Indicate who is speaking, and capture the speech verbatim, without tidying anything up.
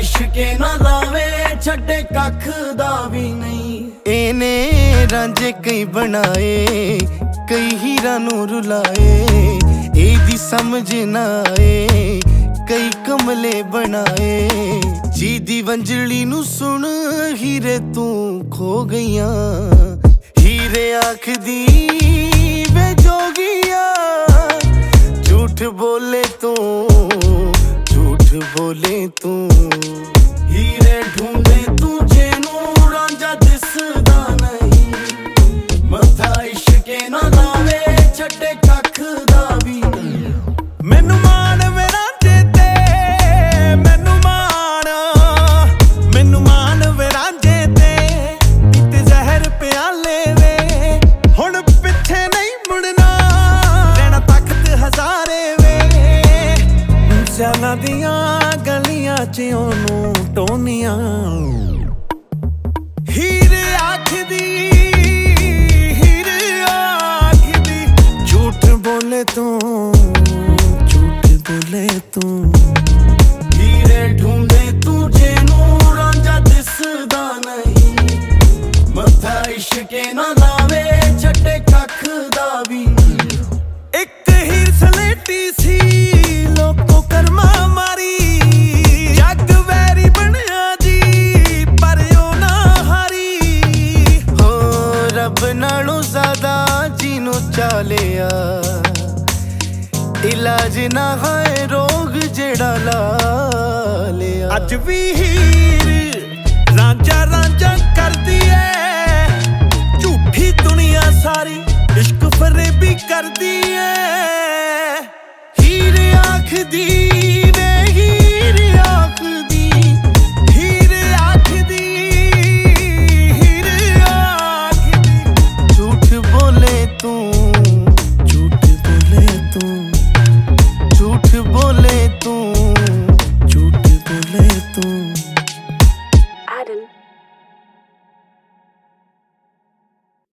Speaker 1: इश्के ना लावे छड्डे कख दा भी नहीं।
Speaker 2: इने रांझे कई बनाए कई हीरा नू रुलाए एदी समझ ना आए कई कमले बनाए जी दी वंजली नू सुन हीरे तू खो गईया हीरे आखदी वे जोगिया झूठ बोले तू झूठ बोले तू
Speaker 1: हीरे ढूंढे तू जेनू रांझा दिसदा नहीं मथा इश्के ना लावे छड्डे कख दा भी नहीं।
Speaker 2: मैनू मान वे रांझे ते मैनू मान मैनू मान वे रांझे ते किते जहर प्याले वे हुण पिछे नहीं मुड़ना रहना तख्त हजारे वे सियाना दियां गलियां च ओनू टोनियां हीरे आखदी हीरे आखदी झूठ बोले तू झूठ बोले तू
Speaker 1: हीरे ढूंढे तू जेनू रांझा दिसदा नहीं मथा इश्के ना लावे छड्डे कख दा भी नहीं।
Speaker 2: एक हीर सलेटी सी लोको कर्मा मारी जग वैरी बनया जी पर ओ ना हारी हो रब नालों ज्यादा जीनू चालिया इलाज ना है रोग जेड़ा ला लिया अज भी हीर रांझा रांझा करदी है झूठी दुनिया सारी इश्क फरेबी करदी है हीरे आखदी